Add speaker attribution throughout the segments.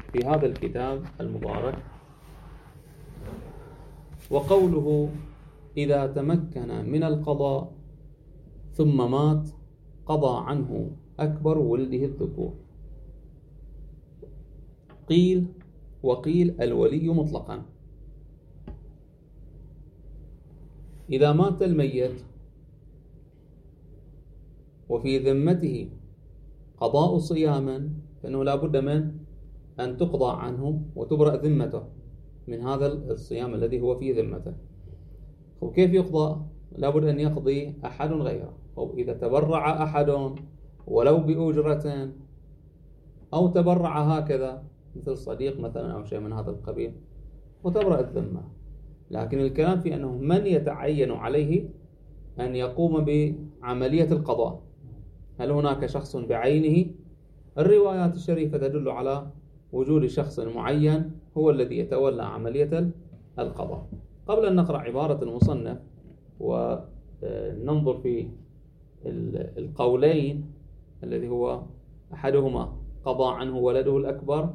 Speaker 1: في هذا الكتاب المبارك. وقوله إذا تمكن من القضاء ثم مات قضى عنه أكبر ولده الذكور. قيل وقيل الولي مطلقا. إذا مات الميت وفي ذمته قضاء صياما فإنه لا بد من أن تقضى عنه وتبرأ ذمته من هذا الصيام الذي هو في ذمته. وكيف يقضى؟ لا بد أن يقضي أحد غيره. إذا تبرع أحد ولو بأجرة أو تبرع هكذا مثل صديق مثلا أو شيء من هذا القبيل وتبرأ الذمة. لكن الكلام في أنه من يتعين عليه أن يقوم بعملية القضاء. هل هناك شخص بعينه؟ الروايات الشريفة تدل على وجود شخص معين هو الذي يتولى عملية القضاء. قبل أن نقرأ عبارة المصنف وننظر في القولين الذي هو أحدهما قضى عنه ولده الأكبر،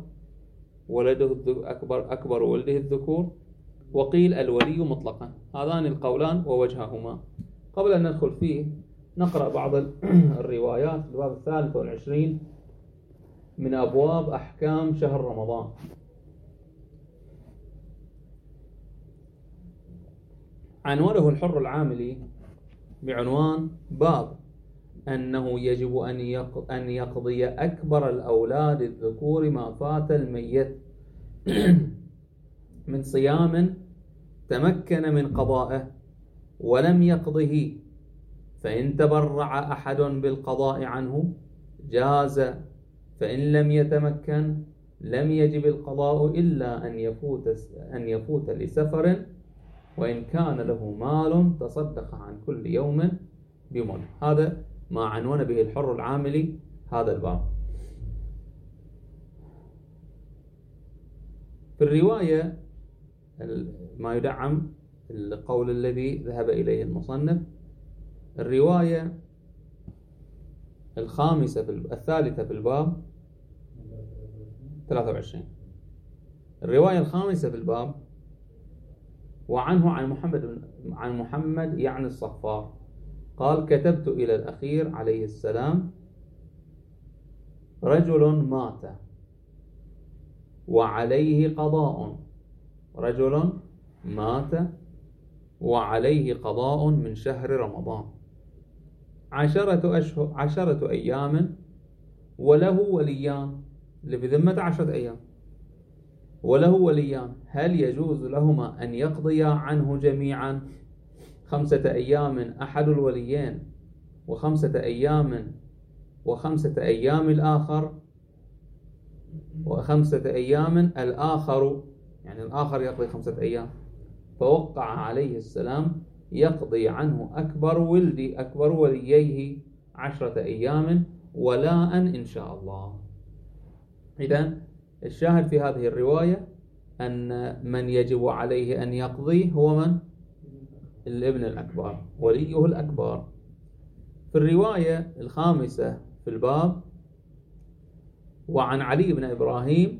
Speaker 1: أكبر ولده الذكور، وقيل الولي مطلقا. هذان القولان ووجههما. قبل أن ندخل فيه نقرأ بعض الروايات في الباب 23 من أبواب أحكام شهر رمضان. عنوانه الحر العاملي بعنوان باب أنه يجب أن يقضي أكبر الأولاد الذكور ما فات الميت من صيام تمكن من قضائه ولم يقضه، فإن تبرع أحد بالقضاء عنه جاز، فإن لم يتمكن لم يجب القضاء إلا أن يفوت لسفر، وإن كان له مال تصدق عن كل يوم بمن. هذا ما عنون به الحر العاملي هذا الباب. في الرواية ما يدعم القول الذي ذهب إليه المصنف، الرواية الثالثة في الباب 23. الرواية الخامسة في الباب وعنه عن محمد يعني الصفار قال كتبت إلى الأخير عليه السلام رجل مات وعليه قضاء، رجل مات وعليه قضاء من شهر رمضان 10 أيام وله وليان، اللي بذمته 10 أيام وله وليان، هل يجوز لهما أن يقضيا عنه جميعا 5 أيام أحد الوليين و5 أيام و5 أيام الآخر و5 أيام الآخر، يعني الآخر يقضي 5 أيام؟ فوقع عليه السلام يقضي عنه أكبر ولييه 10 أيام ولاء إن شاء الله. إذن الشاهد في هذه الرواية أن من يجب عليه أن يقضي هو من؟ الابن الأكبر، وليه الأكبر. في الرواية الخامسة في الباب وعن علي بن إبراهيم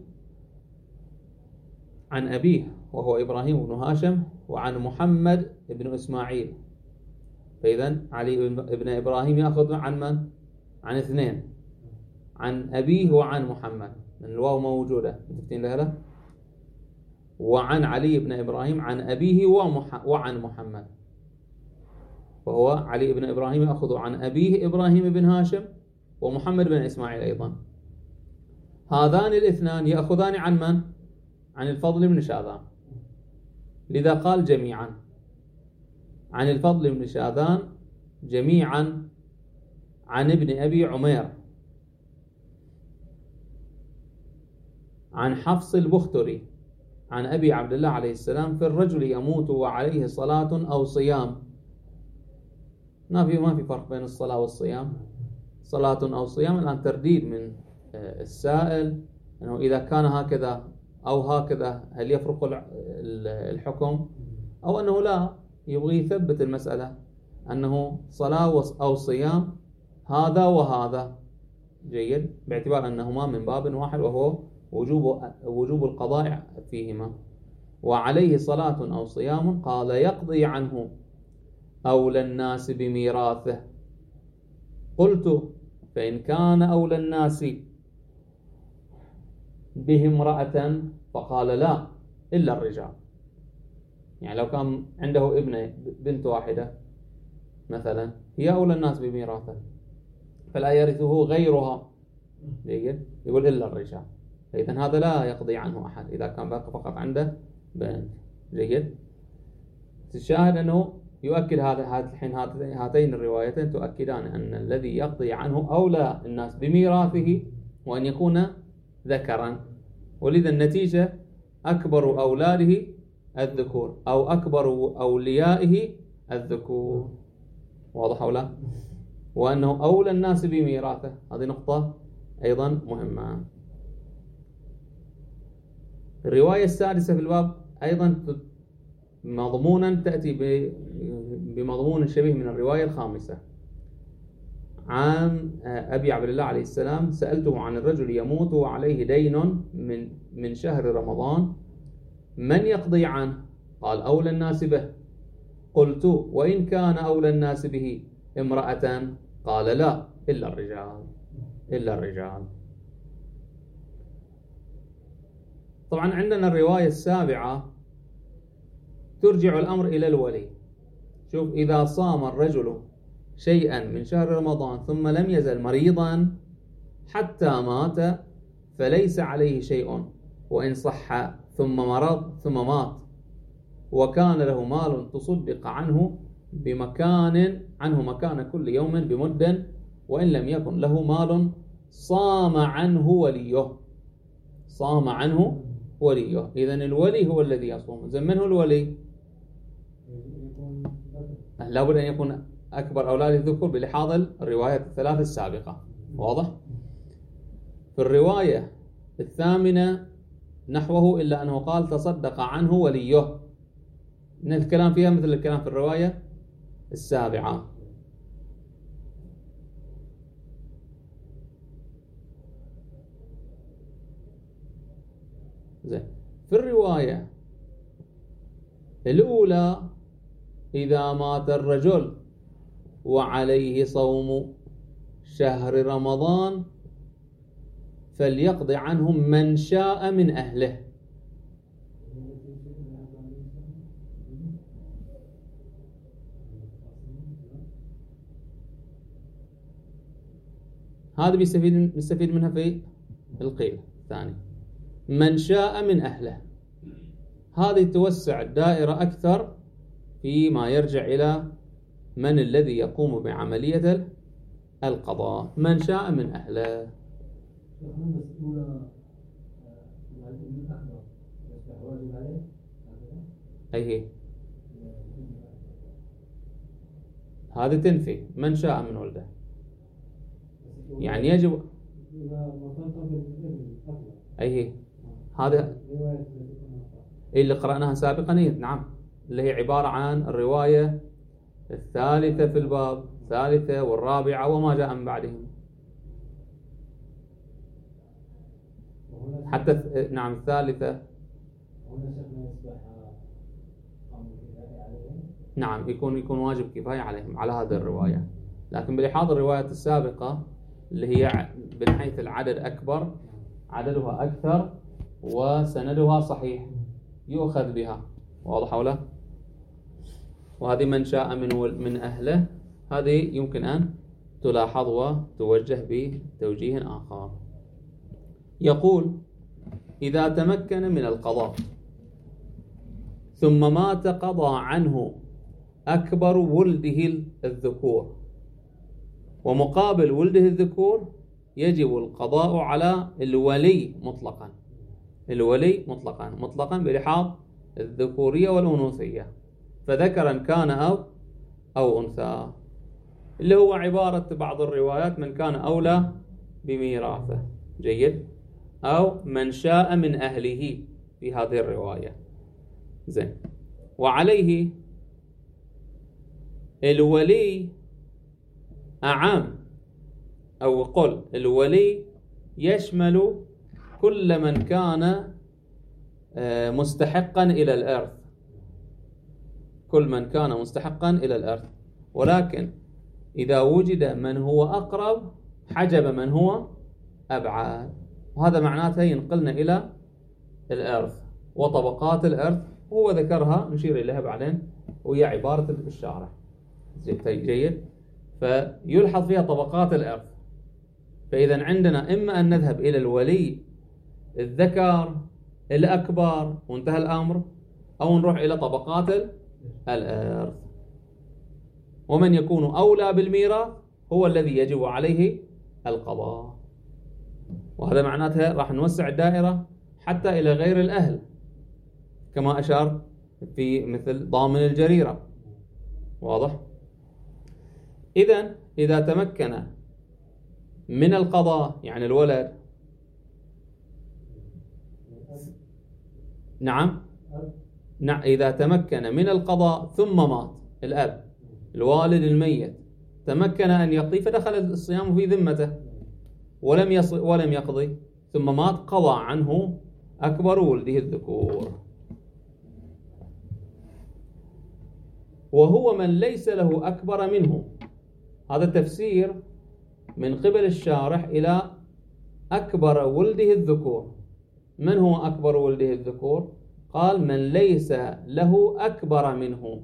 Speaker 1: عن أبيه وهو إبراهيم بن هاشم وعن محمد بن إسماعيل. فإذن علي بن إبراهيم يأخذ عن من؟ عن 2، عن أبيه وعن محمد، من الواو موجودة متفتين لها، وعن علي بن إبراهيم عن أبيه وعن محمد، وهو علي بن إبراهيم يأخذ عن أبيه إبراهيم بن هاشم ومحمد بن إسماعيل أيضا. هذان الاثنان يأخذان عن من؟ عن الفضل بن شاذان، لذا قال جميعا عن الفضل بن شاذان جميعا عن ابن أبي عمير عن حفص البختري عن أبي عبد الله عليه السلام في الرجل يموت وعليه صلاة أو صيام. ما في فرق بين الصلاة والصيام، صلاة أو صيام. الآن ترديد من السائل أنه إذا كان هكذا أو هكذا هل يفرق الحكم، أو أنه لا، يبغي يثبت المسألة أنه صلاة أو صيام هذا وهذا جيد، باعتبار أنهما من باب واحد وهو وجوب القضاء فيهما. وعليه صلاة أو صيام، قال يقضي عنه أولى الناس بميراثه. قلت فإن كان أولى الناس به امرأة، فقال لا إلا الرجال. يعني لو كان عنده ابنة بنت واحدة مثلا هي أولى الناس بميراثه فلا يرثه غيرها، جيد، يقول إلا الرجال. فإذن هذا لا يقضي عنه أحد إذا كان باقي فقط عنده بنت، جيد. الشاهد أنه يؤكد هاتين الروايتين تؤكدان أن الذي يقضي عنه أولى الناس بميراثه وأن يكون ذكرا، ولذا النتيجة أكبر أولاده الذكور أو أكبر أوليائه الذكور. واضح أو لا؟ وأنه أولى الناس بميراثه، هذه نقطة أيضا مهمة. الرواية السادسة في الباب أيضا مضمونا تأتي بمضمون شبيه من الرواية الخامسة. عن أبي عبد الله عليه السلام: سألته عن الرجل يموت وعليه دين من شهر رمضان، من يقضي عنه؟ قال أولى الناس به. قلت وإن كان أولى الناس به امرأة؟ قال لا إلا الرجال، إلا الرجال. طبعا عندنا الرواية السابعة ترجع الأمر إلى الولي. شوف، إذا صام الرجل شيئا من شهر رمضان ثم لم يزل مريضا حتى مات فليس عليه شيء، وإن صح ثم مرض ثم مات وكان له مال تصدق عنه مكان كل يوم بمد، وإن لم يكن له مال صام عنه وليه. صام عنه وليه. إذن الولي هو الذي يصوم. إذن من هو الولي؟ لابد أن يكون أكبر أولاد الذكور بلحاظ الروايات الثلاث السابقة. واضح؟ في الرواية الثامنة نحوه، إلا أنه قال تصدق عنه وليه. إن الكلام فيها مثل الكلام في الرواية السابعة. زين. في الرواية الأولى إذا مات الرجل وعليه صوم شهر رمضان فليقضي عنهم من شاء من أهله. هذا بيستفيد منها في القيل الثاني، من شاء من أهله. هذه توسع الدائرة أكثر فيما يرجع إلى من الذي يقوم بعملية القضاء. من شاء من أهله. أي هي هذه تنفي من شاء من ولده، يعني يجب. أي هي هذا اللي قرأناها سابقا. نعم، اللي هي عبارة عن الرواية الثالثة في الباب، الثالثة والرابعة وما جاء من بعدهم. حتى نعم الثالثة. نعم، يكون واجب كفاية عليهم على هذه الرواية، لكن بلحاظ الروايات السابقة اللي هي من حيث العدد أكبر، عددها أكثر وسندها صحيح يؤخذ بها. واضح ولا؟ وهذه من شاء من أهله، هذه يمكن أن تلاحظ وتوجه بتوجيه آخر. يقول إذا تمكن من القضاء ثم مات قضى عنه أكبر ولده الذكور، ومقابل ولده الذكور يجب القضاء على الولي مطلقا. الولي مطلقا بلحاظ الذكورية والأنوثية، فذكرا كان أو أنثى، اللي هو عبارة بعض الروايات من كان أولى بميراثه، جيد، أو من شاء من أهله في هذه الرواية. زين. وعليه الولي أعم، أو قل الولي يشمل كل من كان مستحقا إلى الإرث، كل من كان مستحقا إلى الإرث. ولكن إذا وجد من هو أقرب حجب من هو أبعد، وهذا معناته ينقلنا إلى الإرث وطبقات الإرث، هو ذكرها نشير إليها بعدين وهي عبارة الشارح. جيد. فيلحظ فيها طبقات الإرث. فإذا عندنا إما أن نذهب إلى الولي الذكر الأكبر وانتهى الأمر، أو نروح إلى طبقات الإرث. ومن يكون أولى بالميراث هو الذي يجب عليه القضاء. وهذا معناتها راح نوسع الدائرة حتى إلى غير الأهل، كما أشار في مثل ضامن الجريرة. واضح؟ إذا تمكن من القضاء يعني الولد، نعم إذا تمكن من القضاء ثم مات الأب الوالد الميت، تمكن أن يقضي فدخل الصيام في ذمته ولم يقضي، ثم مات، قضى عنه أكبر ولده الذكور. وهو من ليس له أكبر منه. هذا التفسير من قبل الشارح إلى أكبر ولده الذكور. من هو أكبر ولده الذكور؟ قال من ليس له أكبر منه،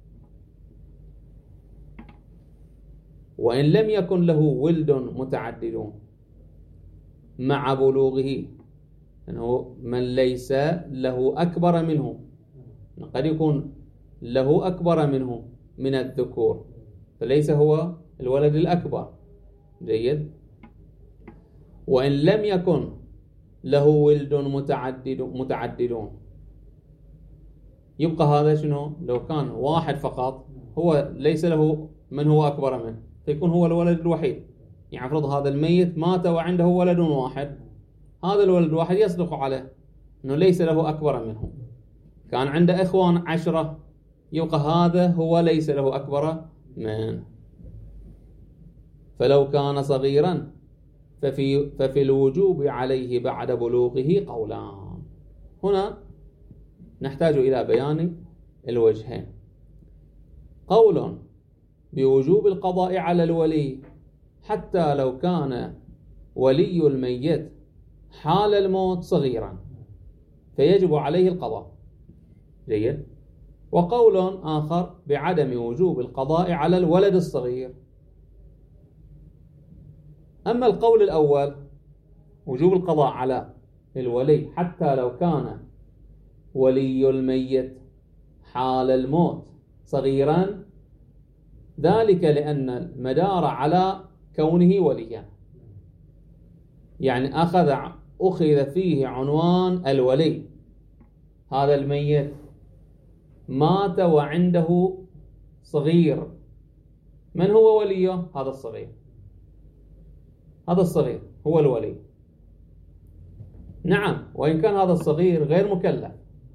Speaker 1: وإن لم يكن له ولد متعدد مع بلوغه. أنه من ليس له أكبر منه، قد يكون له أكبر منه من الذكور فليس هو الولد الأكبر. جيد. وإن لم يكن له ولد متعددون، يبقى هذا شنو؟ لو كان واحد فقط هو ليس له من هو أكبر منه، فيكون هو الولد الوحيد. يعني افرض هذا الميت مات وعنده ولد واحد، هذا الولد الواحد يصدق عليه أنه ليس له أكبر منه. كان عنده إخوان 10، يبقى هذا هو ليس له أكبر منه. فلو كان صغيرا ففي الوجوب عليه بعد بلوغه قولان. هنا نحتاج إلى بيان الوجهين. قول بوجوب القضاء على الولي حتى لو كان ولي الميت حال الموت صغيرا فيجب عليه القضاء. جيد. وقول آخر بعدم وجوب القضاء على الولد الصغير. أما القول الأول وجوب القضاء على الولي حتى لو كان ولي الميت حال الموت صغيرا، ذلك لأن المدار على كونه وليا، يعني أخذ فيه عنوان الولي. هذا الميت مات وعنده صغير، من هو وليه؟ هذا الصغير. هذا الصغير هو الولي. نعم، وإن كان هذا الصغير غير مكلف،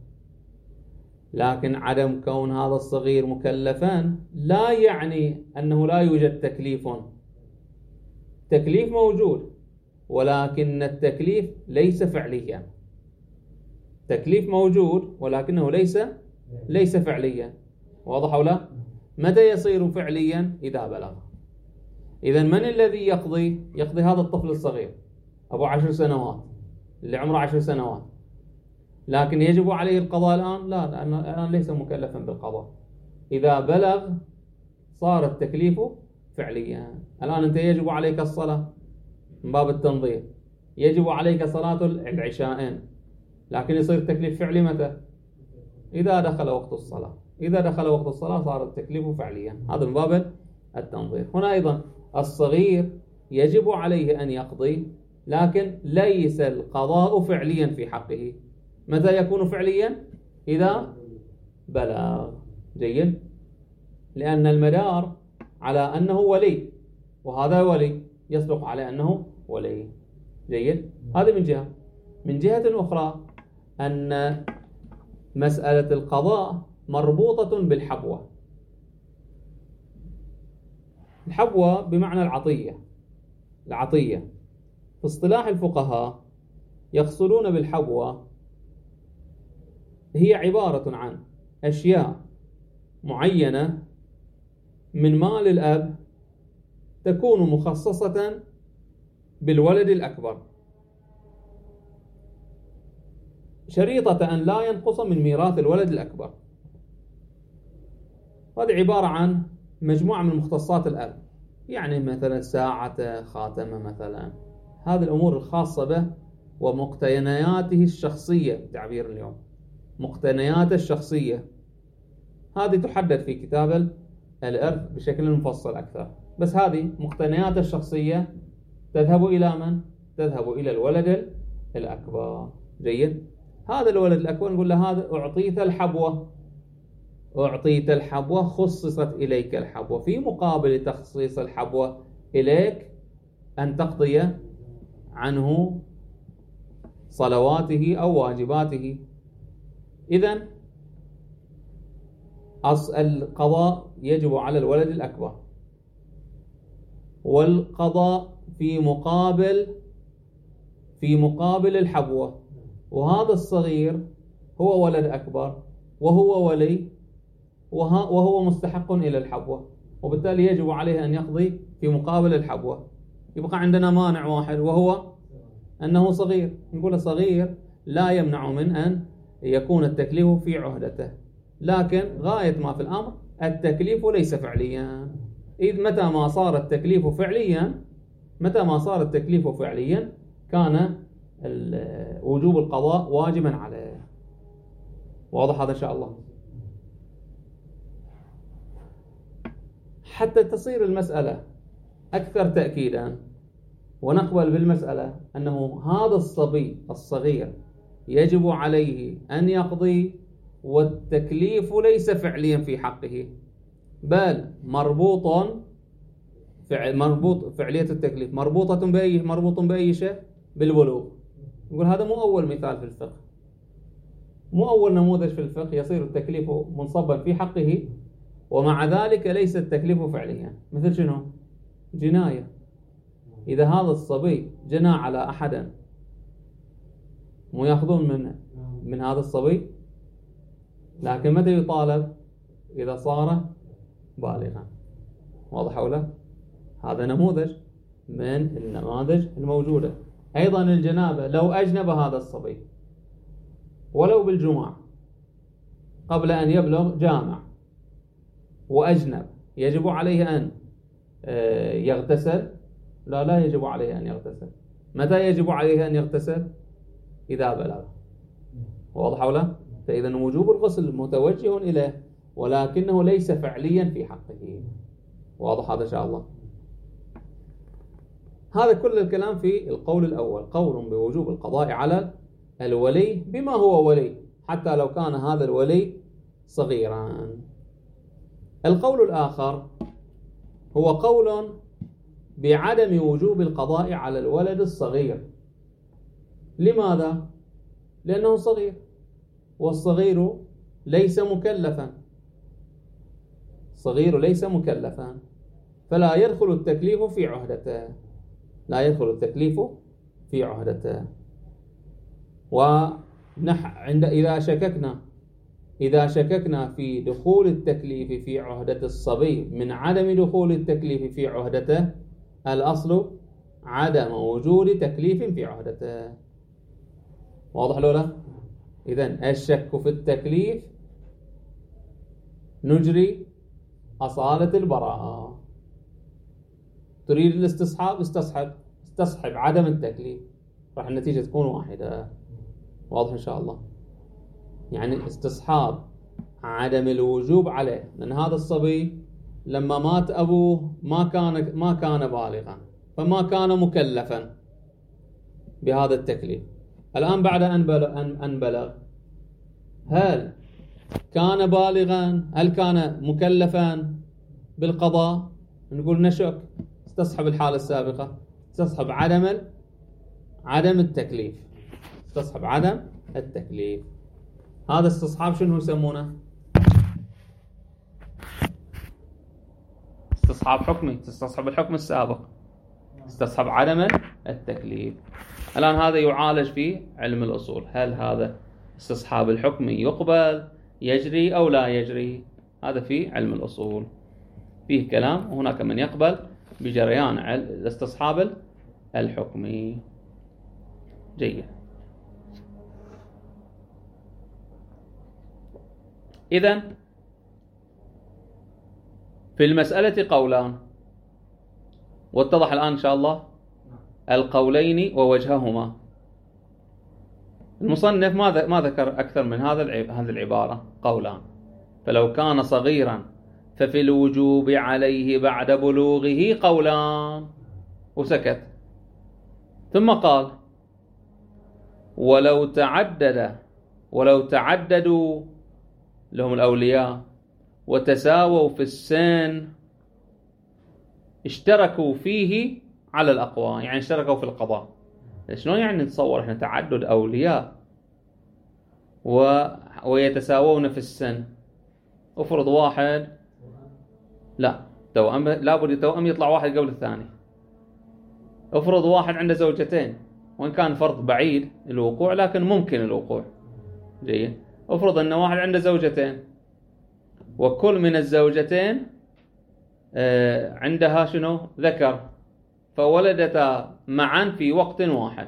Speaker 1: لكن عدم كون هذا الصغير مكلفا لا يعني أنه لا يوجد تكليف. تكليف موجود، ولكن التكليف ليس فعليا. تكليف موجود ولكنه ليس فعليا. واضح أو لا؟ متى يصير فعليا؟ إذا بلغ. إذن من الذي يقضي هذا الطفل الصغير أبو 10 سنوات اللي عمره 10 سنوات، لكن يجب عليه القضاء الآن؟ لا، لأنه الآن ليس مكلفا بالقضاء. إذا بلغ صار التكليف فعليا. الآن أنت يجب عليك الصلاة من باب التنظير، يجب عليك صلاة العشاءين، لكن يصير التكليف فعلي متى؟ إذا دخل وقت الصلاة. إذا دخل وقت الصلاة صار التكليف فعليا. هذا من باب التنظير. هنا أيضا الصغير يجب عليه أن يقضي، لكن ليس القضاء فعليا في حقه. متى يكون فعليا؟ إذا بلغ. جيد. لأن المدار على أنه ولي، وهذا ولي يصدق على أنه ولي. جيد. هذا من جهة. من جهة أخرى أن مسألة القضاء مربوطة بالحبوة. الحبوة بمعنى العطية. في اصطلاح الفقهاء يقصدون بالحبوة هي عبارة عن أشياء معينة من مال الأب تكون مخصصة بالولد الأكبر شريطة أن لا ينقص من ميراث الولد الأكبر. هذه عبارة عن مجموعة من مختصات الأب، يعني مثلا ساعة، خاتمة مثلا، هذه الأمور الخاصة به ومقتنياته الشخصية، تعبير اليوم مقتنياته الشخصية، هذه تحدد في كتاب الإرث بشكل مفصل أكثر. بس هذه مقتنياته الشخصية تذهب إلى من؟ تذهب إلى الولد الأكبر. جيد. هذا الولد الأكبر نقول له هذا أعطيت الحبوة، أعطيت الحبوة، خصصت إليك الحبوة، في مقابل تخصيص الحبوة إليك أن تقضي عنه صلواته أو واجباته. إذن القضاء يجب على الولد الأكبر، والقضاء في مقابل الحبوة، وهذا الصغير هو ولد أكبر وهو ولي وهو مستحق إلى الحبوة، وبالتالي يجب عليه أن يقضي في مقابل الحبوة. يبقى عندنا مانع واحد وهو أنه صغير، نقول صغير لا يمنع من أن يكون التكليف في عهدته، لكن غاية ما في الأمر التكليف ليس فعليا. إذ متى ما صار التكليف فعليا كان وجوب القضاء واجبا عليه. واضح هذا إن شاء الله؟ حتى تصير المسألة أكثر تأكيدا ونقبل بالمسألة أنه هذا الصبي الصغير يجب عليه أن يقضي، والتكليف ليس فعليا في حقه، بل مربوط فعلية التكليف مربوط بأي شيء؟ بالبلوغ. نقول هذا مو أول مثال في الفقه، مو أول نموذج في الفقه يصير التكليف منصبا في حقه ومع ذلك ليس التكليف فعليا. مثل شنو؟ جناية. إذا هذا الصبي جنى على أحد مو يأخذون من هذا الصبي، لكن متى يطالب؟ إذا صار بالغا. واضح ولا؟ هذا نموذج من النماذج الموجودة. أيضا الجنابة، لو أجنب هذا الصبي ولو بالجماع قبل أن يبلغ جامع وأجنب، يجب عليه أن يغتسل؟ لا يجب عليه أن يغتسل. متى يجب عليه أن يغتسل؟ إذا بلغ. واضح ولا؟ فإذا وجوب الغسل متوجه إليه ولكنه ليس فعليا في حقه. واضح هذا إن شاء الله؟ هذا كل الكلام في القول الأول، قول بوجوب القضاء على الولي بما هو ولي حتى لو كان هذا الولي صغيرا. القول الآخر هو قول بعدم وجوب القضاء على الولد الصغير. لماذا؟ لأنه صغير، والصغير ليس مكلفا، صغير ليس مكلفا، فلا يدخل التكليف في عهدته، لا يدخل التكليف في عهدته. إذا شككنا في دخول التكليف في عهدة الصبي من عدم دخول التكليف في عهدته، الأصل عدم وجود تكليف في عهدته. واضح لولا؟ إذن الشك في التكليف نجري أصالة البراءة. تريد الاستصحاب، استصحب عدم التكليف، راح النتيجة تكون واحدة. واضح إن شاء الله؟ يعني استصحاب عدم الوجوب عليه، لأن هذا الصبي لما مات أبوه ما كان بالغا، فما كان مكلفا بهذا التكليف. الآن بعد أن بلغ، هل كان بالغا؟ هل كان مكلفا بالقضاء؟ نقول نشك، استصحب الحالة السابقة، استصحب عدم التكليف، استصحب عدم التكليف. هذا استصحاب شنو يسمونه؟ استصحاب حكمي، تستصحب الحكم السابق، استصحب عدم التكليف. الآن هذا يعالج في علم الأصول، هل هذا استصحاب الحكم يقبل يجري أو لا يجري؟ هذا في علم الأصول فيه كلام، وهناك من يقبل بجريان استصحاب الحكم. جيد. إذن في المسألة قولان، واتضح الآن إن شاء الله القولين ووجههما. المصنف ما ذكر أكثر من هذه العبارة، قولان. فلو كان صغيرا ففي الوجوب عليه بعد بلوغه قولان، وسكت. ثم قال ولو تعددوا لهم الأولياء وتساووا في السن اشتركوا فيه على الأقوى، يعني اشتركوا في القضاء. شلون يعني نتصور احنا تعدد أولياء ويتساوون في السن؟ افرض واحد لابد التوأم يطلع واحد قبل الثاني. افرض واحد عنده زوجتين، وإن كان فرض بعيد الوقوع لكن ممكن الوقوع. جيد. افرض أن واحد عنده زوجتين، وكل من الزوجتين عندها ذكر، فولدتا معا في وقت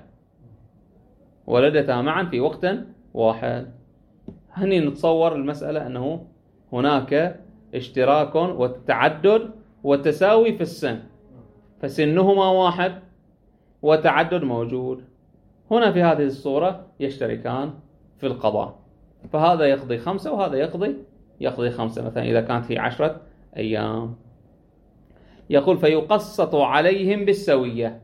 Speaker 1: واحد. هني نتصور المسألة أنه هناك اشتراك والتعدد والتساوي في السن، فسنهما واحد وتعدد موجود. هنا في هذه الصورة يشتركان في القضاء، فهذا يقضي 5 وهذا يقضي 5. مثلا إذا كانت في 10 أيام، يقول فيقسط عليهم بالسوية،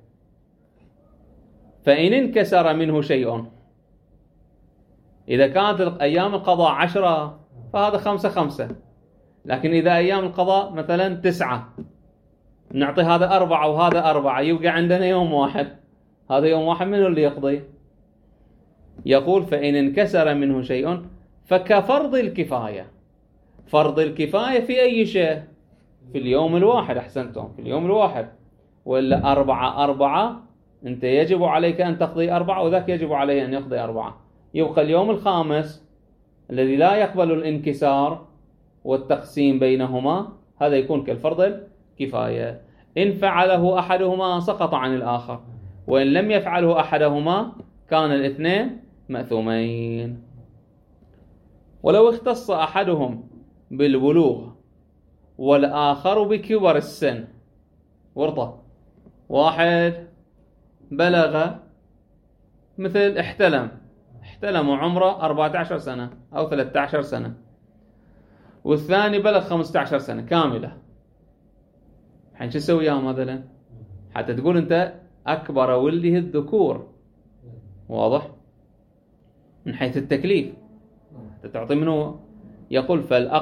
Speaker 1: فإن انكسر منه شيء. إذا كانت أيام القضاء 10 فهذا 5، لكن إذا أيام القضاء مثلا 9، نعطي هذا 4 وهذا 4، يبقى عندنا يوم واحد. هذا يوم واحد منه اللي يقضي. يقول فإن انكسر منه شيء فكفرض الكفاية. فرض الكفاية في أي شيء؟ في اليوم الواحد. أحسنتم، في اليوم الواحد. ولا 4 أنت يجب عليك أن تقضي 4 وذاك يجب عليه أن يقضي 4. يبقى اليوم الخامس الذي لا يقبل الانكسار والتقسيم بينهما، هذا يكون كالفرض الكفاية. إن فعله أحدهما سقط عن الآخر، وإن لم يفعله أحدهما كان الاثنين مأثومين. ولو اختص أحدهم بالبلوغ والآخر بكبر السن، ورطة واحد بلغ مثل احتلم وعمره 14 سنة أو 13 سنة، والثاني بلغ 15 سنة كاملة. الحين شو تسوي ياهم هذول؟ حتى تقول أنت أكبر ولده الذكور، واضح؟ من حيث التكليف تعطي منه. يقول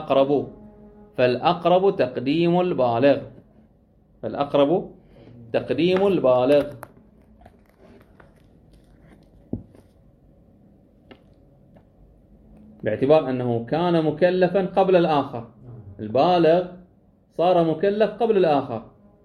Speaker 1: فالأقرب تقديم البالغ. باعتبار أنه كان مكلفا قبل الآخر، البالغ صار مكلف قبل الآخر.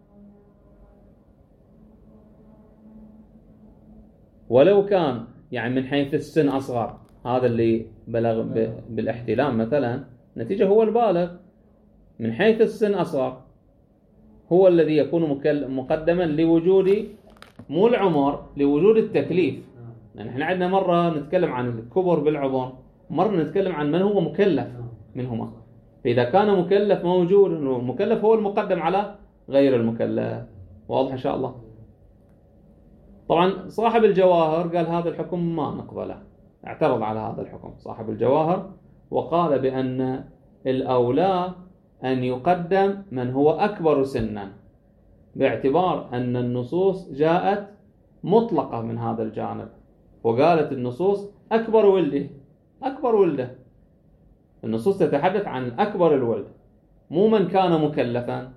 Speaker 1: ولو كان يعني من حيث السن أصغر، هذا اللي بلغ بالاحتلام مثلا، نتيجة هو البالغ. من حيث السن أصغر، هو الذي يكون مقدما لوجود مو العمر، لوجود التكليف. يعني احنا عندنا مرة نتكلم عن الكبر بالعمر، مرة نتكلم عن من هو مكلف منهما. فإذا كان مكلف موجود، المكلف هو المقدم على غير المكلف. واضح إن شاء الله؟ طبعا صاحب الجواهر قال هذا الحكم ما نقبله، اعترض على هذا الحكم صاحب الجواهر، وقال بأن الأولى أن يقدم من هو أكبر سنا، باعتبار أن النصوص جاءت مطلقة من هذا الجانب، وقالت النصوص أكبر ولده. النصوص تتحدث عن أكبر الولد، مو من كان مكلفا.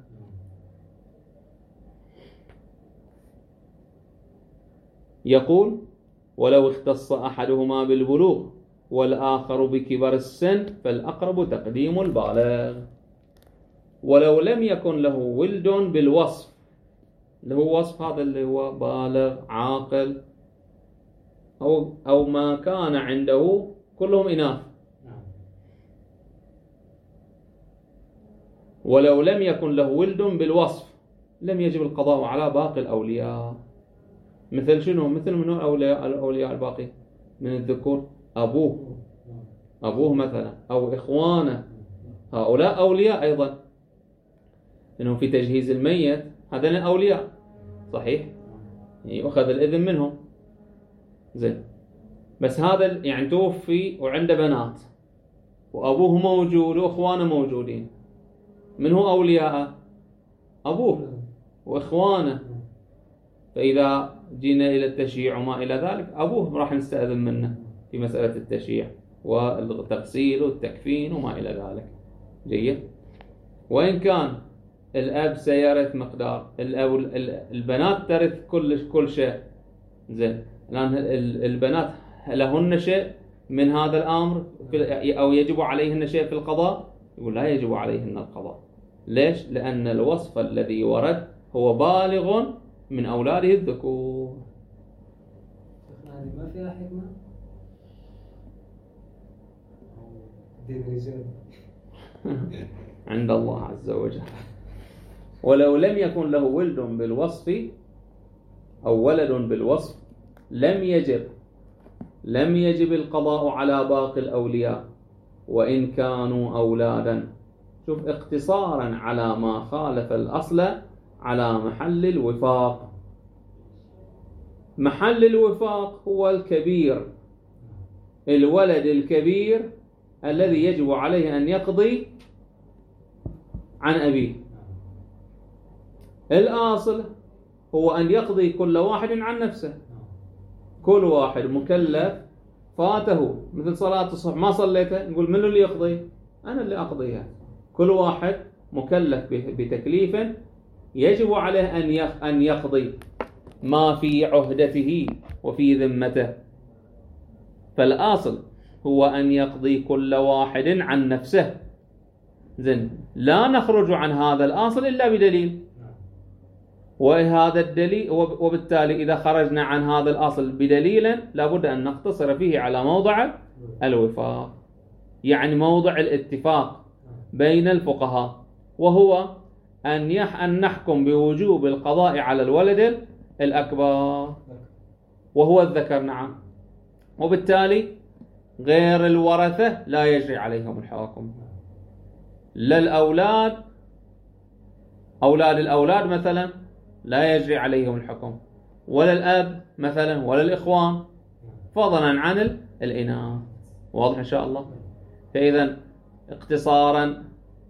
Speaker 1: يقول ولو اختص أحدهما بالبلوغ والآخر بكبر السن فالأقرب تقديم البالغ. ولو لم يكن له ولد بالوصف، اللي هو وصف هذا اللي هو بالغ عاقل أو ما كان عنده كلهم إناث. ولو لم يكن له ولد بالوصف لم يجب القضاء على باقي الأولياء. مثل شنو؟ مثل من الأولياء الباقي من الذكور؟ أبوه مثلا، أو إخوانه، هؤلاء أولياء أيضا، إنهم في تجهيز الميت هذين الأولياء، صحيح؟ يؤخذ الإذن منهم. زين، بس هذا يعني توفي وعنده بنات وأبوه موجود وإخوانه موجودين، من هو أولياء؟ أبوه وإخوانه. فإذا جينا إلى التشييع وما إلى ذلك أبوه راح نستأذن منه في مسألة التشييع والتغسيل والتكفين وما إلى ذلك. جيد. وإن كان الأب سيرث مقدار، البنات ترث كل شيء. زين، لأن البنات لهن شيء من هذا الأمر أو يجب عليهن شيء في القضاء؟ يقول لا يجب عليهن القضاء. ليش؟ لأن الوصف الذي ورد هو بالغ من أولاده الذكور.
Speaker 2: هذه ما فيها حكمة؟
Speaker 1: عند الله عز وجل. ولو لم يكن له ولد بالوصف أو ولد بالوصف لم يجب القضاء على باقي الأولياء وإن كانوا أولادا. شوف، اقتصارا على ما خالف الأصل على محل الوفاق. محل الوفاق هو الكبير، الولد الكبير الذي يجب عليه أن يقضي عن أبيه. الأصل هو أن يقضي كل واحد عن نفسه. كل واحد مكلف فاته مثل صلاة الصبح ما صليته، نقول من اللي يقضي؟ أنا اللي أقضيها. كل واحد مكلف بتكليف يجب عليه أن يقضي ما في عهدته وفي ذمته. فالأصل هو أن يقضي كل واحد عن نفسه. زين، لا نخرج عن هذا الأصل إلا بدليل. وهذا الدليل، وبالتالي إذا خرجنا عن هذا الأصل بدليل لابد أن نقتصر فيه على موضع الوفاق، يعني موضع الاتفاق بين الفقهاء، وهو أن نحكم بوجوب القضاء على الولد الأكبر وهو الذكر. نعم. وبالتالي غير الورثة لا يجري عليهم الحكم، لا الأولاد، أولاد الأولاد مثلا لا يجري عليهم الحكم، ولا الأب مثلا، ولا الإخوان، فضلا عن الإناث. واضح إن شاء الله؟ فإذا اقتصارا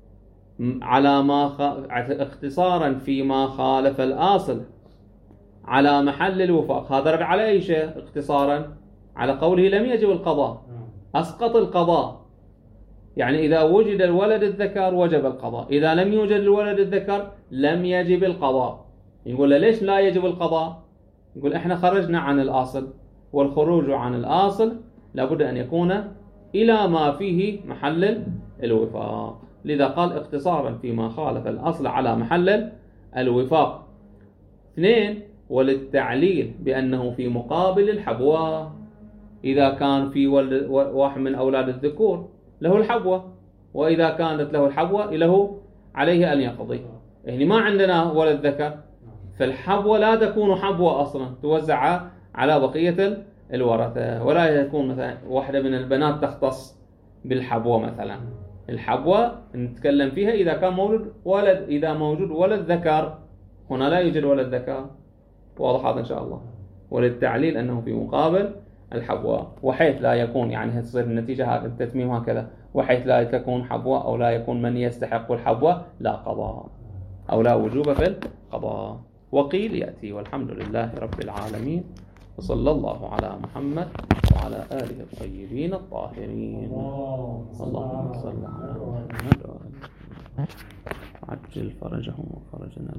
Speaker 1: اختصارا فيما خالف الأصل على محل الوفاق، هذا رد على أي شيء؟ اختصارا على قوله لم يجب القضاء، أسقط القضاء. يعني إذا وجد الولد الذكر وجب القضاء، إذا لم يوجد الولد الذكر لم يجب القضاء. يقول ليش لا يجب القضاء؟ يقول إحنا خرجنا عن الأصل، والخروج عن الأصل لابد أن يكون إلى ما فيه محل الوفاق. لذا قال اختصارا فيما خالف الأصل على محل الوفاق. 2، وللتعليل بأنه في مقابل الحبوة. إذا كان في واحد من أولاد الذكور له الحبوة، وإذا كانت له الحبوة له عليه أن يقضي. يعني ما عندنا ولد ذكر، فالحبوة لا تكون حبوة أصلا، توزع على بقية الورثة، ولا يكون مثلا واحدة من البنات تختص بالحبوة مثلا. الحبوة نتكلم فيها إذا كان موجود ولد، إذا موجود ولد ذكر، هنا لا يوجد ولد ذكر. واضح هذا إن شاء الله. وللتعليل أنه في مقابل الحبوة، وحيث لا يكون، يعني تصير النتيجة هذا التتميم هكذا، وحيث لا تكون حبوة أو لا يكون من يستحق الحبوة لا قضاء أو لا وجوب في القضاء. وقيل يأتي. والحمد لله رب العالمين، وصلى الله على محمد وعلى آله الطيبين الطاهرين. اللهم صل على محمد وعلى عجل فرجهم وفرجنا.